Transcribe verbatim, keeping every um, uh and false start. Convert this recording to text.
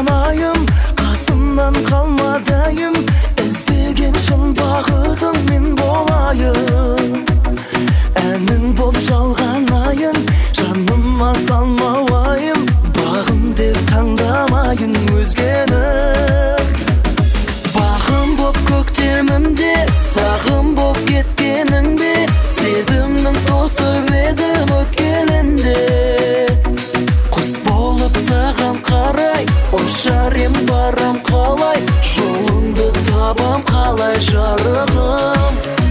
жанайым, қасымнан қалмадайым, іздеген шын бақытым мен болайын. Әнің боп жалғанайын, жаныма салмауайым, бағым деп таңдамайын өзгені. Бағым боп көктемімде, сағым боп кеткенің бе, сезімнің тосып едім өткенінде. Құс болып саған қарай, ұшар ем барам қалай, жолыңды табам қалай жарығым.